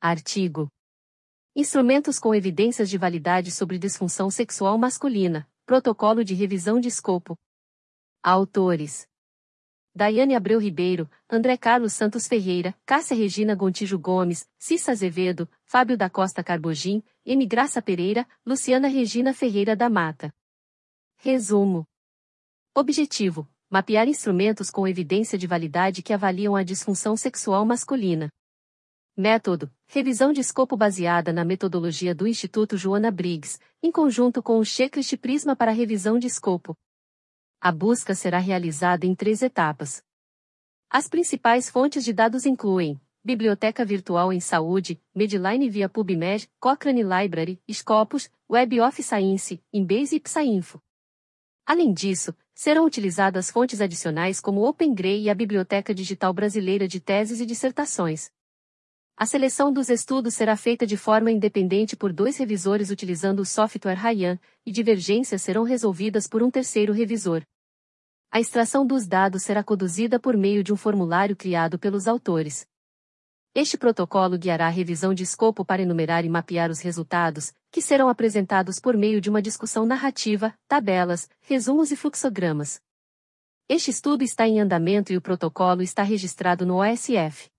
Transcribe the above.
Artigo. Instrumentos com evidências de validade sobre disfunção sexual masculina. Protocolo de revisão de escopo. Autores: Daiane Abreu Ribeiro, André Carlos Santos Ferreira, Cássia Regina Gontijo Gomes, Cissa Azevedo, Fábio da Costa Carbogin, M. Graça Pereira, Luciana Regina Ferreira da Mata. Resumo. Objetivo: mapear instrumentos com evidência de validade que avaliam a disfunção sexual masculina. Método: revisão de escopo baseada na metodologia do Instituto Joana Briggs, em conjunto com o checklist Prisma para revisão de escopo. A busca será realizada em 3 etapas. As principais fontes de dados incluem Biblioteca Virtual em Saúde, Medline via PubMed, Cochrane Library, Scopus, Web of Science, Embase e Psainfo. Além disso, serão utilizadas fontes adicionais como OpenGrey e a Biblioteca Digital Brasileira de Teses e Dissertações. A seleção dos estudos será feita de forma independente por 2 revisores utilizando o software Ryan, e divergências serão resolvidas por um terceiro revisor. A extração dos dados será conduzida por meio de um formulário criado pelos autores. Este protocolo guiará a revisão de escopo para enumerar e mapear os resultados, que serão apresentados por meio de uma discussão narrativa, tabelas, resumos e fluxogramas. Este estudo está em andamento e o protocolo está registrado no OSF.